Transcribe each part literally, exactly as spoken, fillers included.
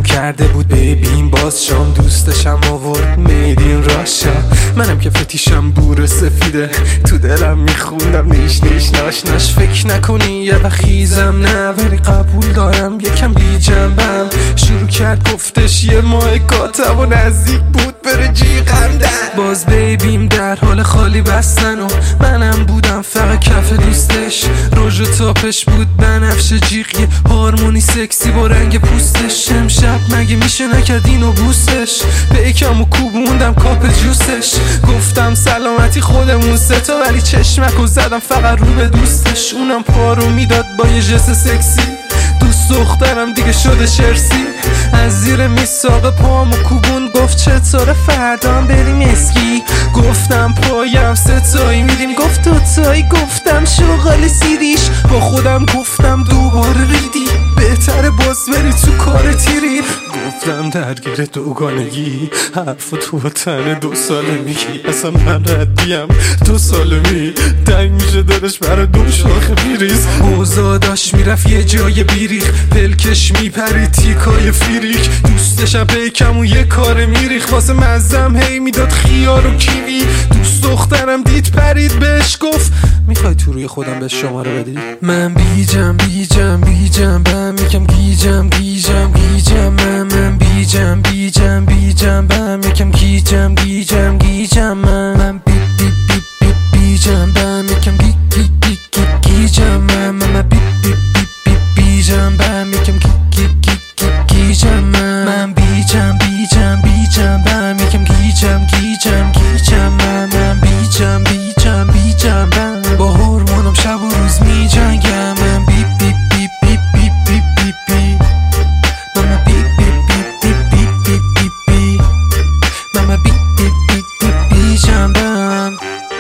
دلم کرده بود ببین باز شام دوستشم آورد میدین راشا. منم که فتیشم بور سفیده تو دلم میخوندم نیش نیش ناش ناش. فکر نکنی یه بخیزم نه ولی قبول دارم یکم بی جنبم. شروع کرد گفتش یه ماه کاتم و نزدیک بود بره جیغم در. باز بیبیم در حال خالی بستن و منم بودم فقط کف دوستش. روژ و تاپش بود بنفش جیغ یه هارمونی سکسی با رنگ پوستش. امشب مگه میشه نکرد اینو بوستش. پیکم و کوبوندم کاپ جوستش. گفتم سلامتی خودمون ستا ولی چشمکو زدم فقط رو به دوستش. اونم پارو میداد با یه جست سکسی. دوست دخترم دیگه شده شرسی. از زیر میساق پامو کوبون گفت چطوره فردا هم بریم اسکی. گفتم پایم ستایی میریم گفت دوتایی. گفتم شغال سیریش با خودم گفتم دوباره ریدی بهتره باز بری تو کار تیری. گفتم درگیر دوگانگی حرف تو تن دو ساله میگی اصلا من ردیم دو ساله می دنگ میشه دارش برای دو شاخ بیریز. اوضاع داشت میرفت یه جای بیریخ پلکش میپرید تیکای فیریک. دوستشم پیکم و یه کار میریخ واسه مزم هی میداد خیار و کیوی. دوست دخترم دید پرید بهش گفت میخوای تو روی خودم به شماره بدی. من بیجم بیجم بیجم بهم یکم گیجم گیجم گیجم من من بیجم بیجم بیجم بهم یکم گیجم گیجم گیجم من من بی بی بی بی بیجم بهم یکم گی گی گی گی گیجم من من بی بی بی بی بیجم بهم یکم گی گی گی گی گیجم من من بیجم بیجم بیجم بهم یکم گیجم گیجم گیجم من من بیجم بیجم بیجم بهم با هورمونم شب و روز میجنگم. من بی بی بی بی بی بی بی بی ماما بی بی بی بی بی بی بی بی ماما بی بی بی بی بیجم بهم.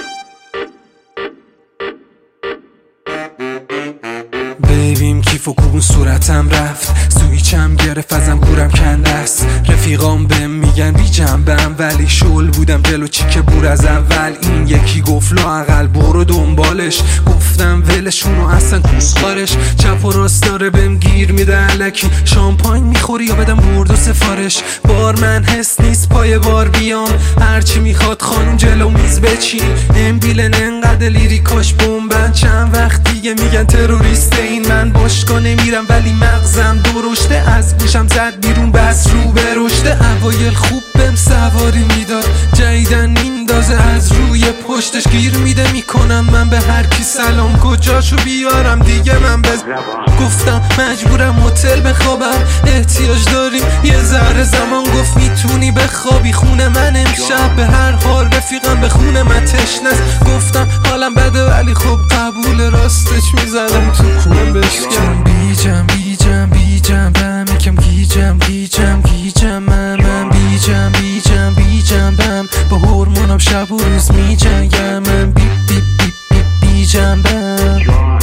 بیبیم کیف و کوبون صورتم رفت سویچم گرفت ازم گورم کنده است. رفیقام بهم میگن بی جنبم ولی شل بودم جلو چیک بور از اول. این یکی گفت لااقل برو دنبالش. گفتم ولشونو اصلا کوسخارش. چپ و راست داره بهم گیر میده الکی. شامپاین میخوری یا بدم برد و سفارش. بار من حس نیست پای بار بیام هرچی میخواد خانوم جلو میز بچین. امبیلن انقدر لیریکاش بومبن چند وقت دیگه میگن تروریست این. من باشگاه نمیرم ولی مغزم درشته از گوشم زد بیرون بس رو به رشته. اوایل خوب بهم سواری میداد جدیدن میندازه از روی پشتش. گیر میده میکنم من به هر کی سلام کجاشو بیارم دیگه من بز. گفتم مجبورم هتل بخوابم احتیاج داریم یه ذره زمان. گفت میتونی بخوابی خونه من امشب به هر حال رفیقم به خونه من تشنست. گفتم حالم بده ولی خب قبول راستش میزدم تو کونم بشکم. بیجم بیجم بیجم بهم یکم گیجم گیجم گیجم من من بیجم بیجم بیجم بهم با هورمونم شب و روز میجنگم. من بی بی بی بی بیجم بهم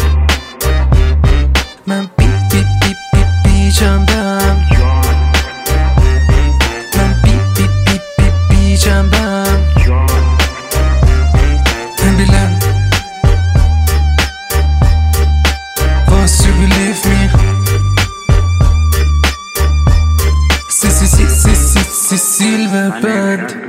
من بی بی بی بی بیجم بهم من بی بی بی بی بیجم بهم. امبیلن Once you believe me Si si si si si si Silver Band